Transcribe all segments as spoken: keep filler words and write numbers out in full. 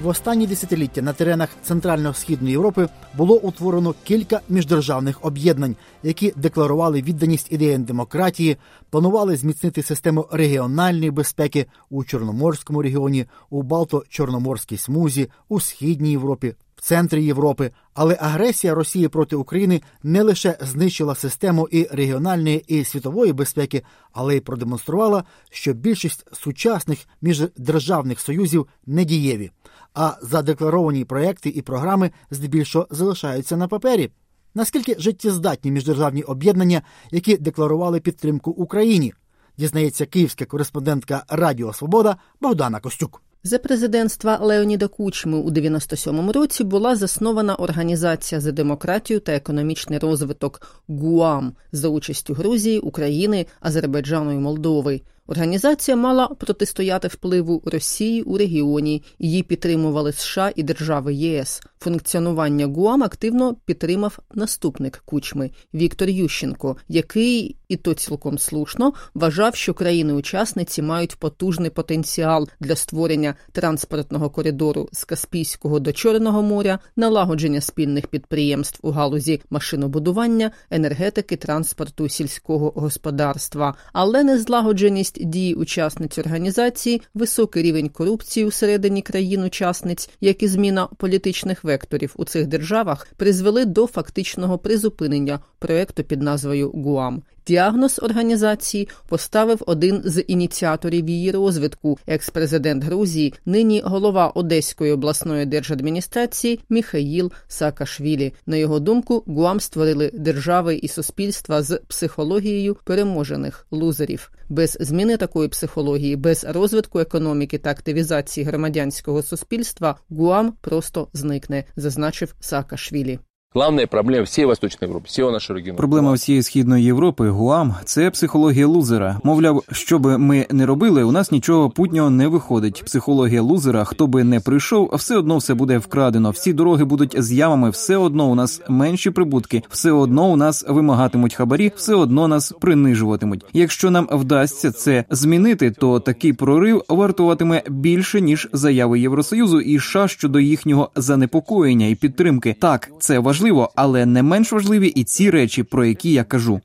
В останні десятиліття на теренах Центрально-Східної Європи було утворено кілька міждержавних об'єднань, які декларували відданість ідеям демократії, планували зміцнити систему регіональної безпеки у Чорноморському регіоні, у Балто-Чорноморській смузі, у Східній Європі, в центрі Європи. Але агресія Росії проти України не лише знищила систему і регіональної, і світової безпеки, але й продемонструвала, що більшість сучасних міждержавних союзів недієві, а задекларовані проекти і програми здебільшого залишаються на папері. Наскільки життєздатні міждержавні об'єднання, які декларували підтримку Україні, дізнається київська кореспондентка Радіо Свобода Богдана Костюк. За президентства Леоніда Кучми у дев'яносто сьомому році була заснована Організація за демократію та економічний розвиток ГУАМ за участю Грузії, України, Азербайджану і Молдови. Організація мала протистояти впливу Росії у регіоні, її підтримували США і держави ЄС. Функціонування ГУАМ активно підтримав наступник Кучми Віктор Ющенко, який, і то цілком слушно, вважав, що країни-учасниці мають потужний потенціал для створення транспортного коридору з Каспійського до Чорного моря, налагодження спільних підприємств у галузі машинобудування, енергетики, транспорту, сільського господарства. Але незлагодженість дії учасниць організації, високий рівень корупції усередині країн-учасниць, як і зміна політичних векторів у цих державах призвели до фактичного призупинення проєкту під назвою ГУАМ. Діагноз організації поставив один з ініціаторів її розвитку – екс-президент Грузії, нині голова Одеської обласної держадміністрації Міхаїл Саакашвілі. На його думку, ГУАМ створили держави і суспільства з психологією переможених лузерів. Без зміни такої психології, без розвитку економіки та активізації громадянського суспільства ГУАМ просто зникне, зазначив Саакашвілі. Главная проблема всей Восточной Европы, всего нашего региона. Проблема всієї Східної Європи, ГУАМ, це психологія лузера. Мовляв, що би ми не робили, у нас нічого путнього не виходить. Психологія лузера, хто би не прийшов, все одно все буде вкрадено. Всі дороги будуть з ямами, все одно у нас менші прибутки, все одно у нас вимагатимуть хабарі, все одно нас принижуватимуть. Якщо нам вдасться це змінити, то такий прорив вартуватиме більше, ніж заяви Євросоюзу і США щодо їхнього занепокоєння і підтримки. Так, це важливо. Важливо, але не менш важливі і ці речі, про які я кажу.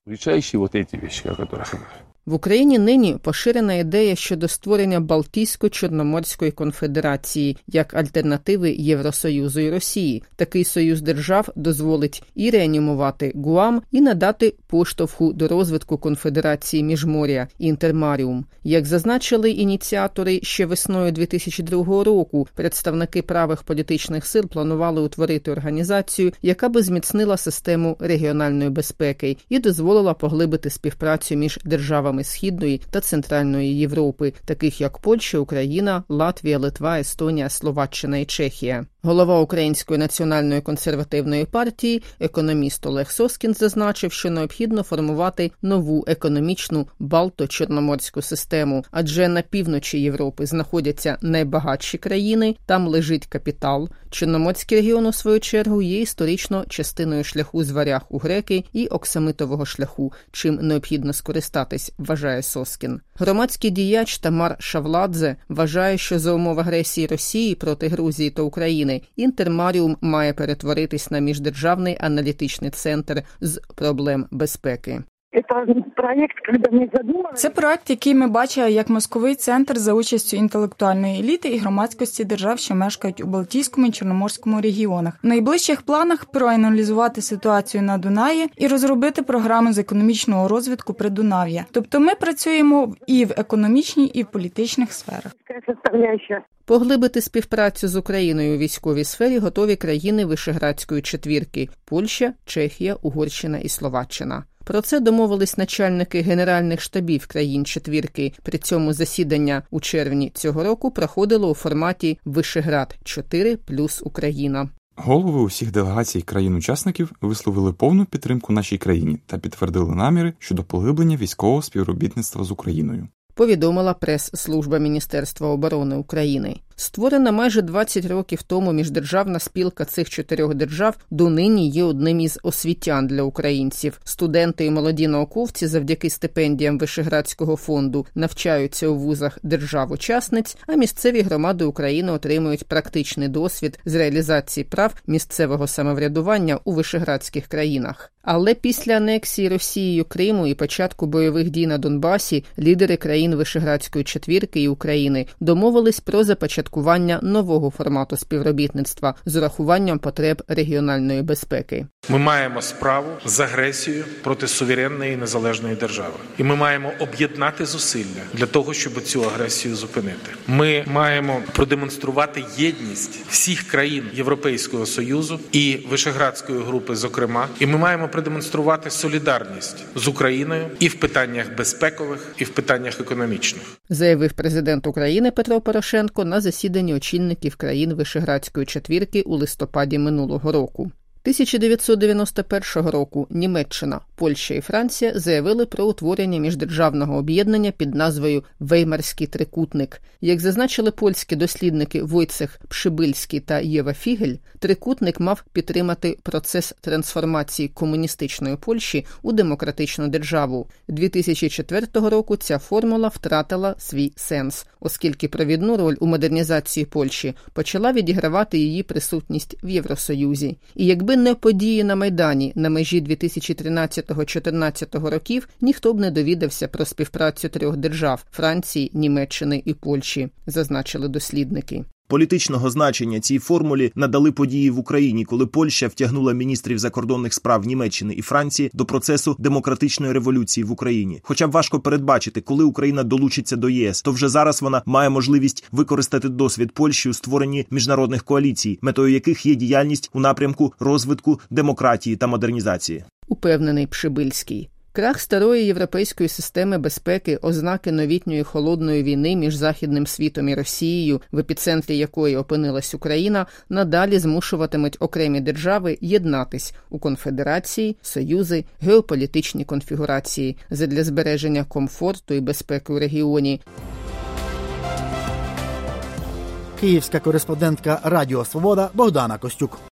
В Україні нині поширена ідея щодо створення Балтійсько-Чорноморської конфедерації як альтернативи Євросоюзу і Росії. Такий союз держав дозволить і реанімувати ГУАМ, і надати поштовху до розвитку конфедерації Міжморя Інтермаріум. Як зазначили ініціатори ще весною дві тисячі другого року, представники правих політичних сил планували утворити організацію, яка би зміцнила систему регіональної безпеки і дозволила поглибити співпрацю між державами Східної та Центральної Європи, таких як Польща, Україна, Латвія, Литва, Естонія, Словаччина і Чехія. Голова Української національної консервативної партії, економіст Олег Соскін, зазначив, що необхідно формувати нову економічну Балто-Чорноморську систему, адже на півночі Європи знаходяться найбагатші країни, там лежить капітал. Чорноморський регіон, у свою чергу, є історично частиною шляху з варяг у греки і оксамитового шляху, чим необхідно скористатись, вважає Соскін. Громадський діяч Тамар Шавладзе вважає, що за умов агресії Росії проти Грузії та України Інтермаріум має перетворитись на міждержавний аналітичний центр з проблем безпеки. Це проект, який ми бачили як мозковий центр за участю інтелектуальної еліти і громадськості держав, що мешкають у Балтійському і Чорноморському регіонах. В найближчих планах проаналізувати ситуацію на Дунаї і розробити програми з економічного розвитку Придунав'я. Тобто ми працюємо і в економічній, і в політичних сферах. Поглибити співпрацю з Україною у військовій сфері готові країни Вишеградської четвірки – Польща, Чехія, Угорщина і Словаччина. Про це домовились начальники генеральних штабів країн четвірки. При цьому засідання у червні цього року проходило у форматі Вишеград-чотири плюс Україна. Голови усіх делегацій країн-учасників висловили повну підтримку нашій країні та підтвердили наміри щодо поглиблення військового співробітництва з Україною. повідомила прес-служба Міністерства оборони України. Створена майже двадцять років тому міждержавна спілка цих чотирьох держав донині є одним із освітян для українців. Студенти і молоді науковці завдяки стипендіям Вишеградського фонду навчаються у вузах держав-учасниць, а місцеві громади України отримують практичний досвід з реалізації прав місцевого самоврядування у вишеградських країнах. Але після анексії Росією Криму і початку бойових дій на Донбасі лідери країн Вишеградської четвірки і України домовились про започаткування нового формату співробітництва з урахуванням потреб регіональної безпеки. Ми маємо справу з агресією проти суверенної і незалежної держави. І ми маємо об'єднати зусилля для того, щоб цю агресію зупинити. Ми маємо продемонструвати єдність всіх країн Європейського Союзу і Вишеградської групи, зокрема. І ми маємо продемонструвати солідарність з Україною і в питаннях безпекових, і в питаннях економічних. Заявив президент України Петро Порошенко на засіданні очільників країн Вишеградської четвірки у листопаді минулого року. тисяча дев'ятсот дев'яносто першого року Німеччина, Польща і Франція заявили про утворення міждержавного об'єднання під назвою «Веймарський трикутник». Як зазначили польські дослідники Войцех Пшибильський та Єва Фігель, трикутник мав підтримати процес трансформації комуністичної Польщі у демократичну державу. дві тисячі четвертого року ця формула втратила свій сенс, оскільки провідну роль у модернізації Польщі почала відігравати її присутність в Євросоюзі. І якби не події на Майдані на межі дві тисячі тринадцятого-чотирнадцятого років, ніхто б не довідався про співпрацю трьох держав – Франції, Німеччини і Польщі, зазначили дослідники. Політичного значення цій формулі надали події в Україні, коли Польща втягнула міністрів закордонних справ Німеччини і Франції до процесу демократичної революції в Україні. Хоча б важко передбачити, коли Україна долучиться до ЄС, то вже зараз вона має можливість використати досвід Польщі у створенні міжнародних коаліцій, метою яких є діяльність у напрямку розвитку демократії та модернізації. Упевнений Пшибильський. Крах старої європейської системи безпеки, ознаки новітньої холодної війни між Західним світом і Росією, в епіцентрі якої опинилась Україна, надалі змушуватимуть окремі держави єднатись у конфедерації, союзи, геополітичні конфігурації задля збереження комфорту і безпеки у регіоні. Київська кореспондентка Радіо Свобода Богдана Костюк.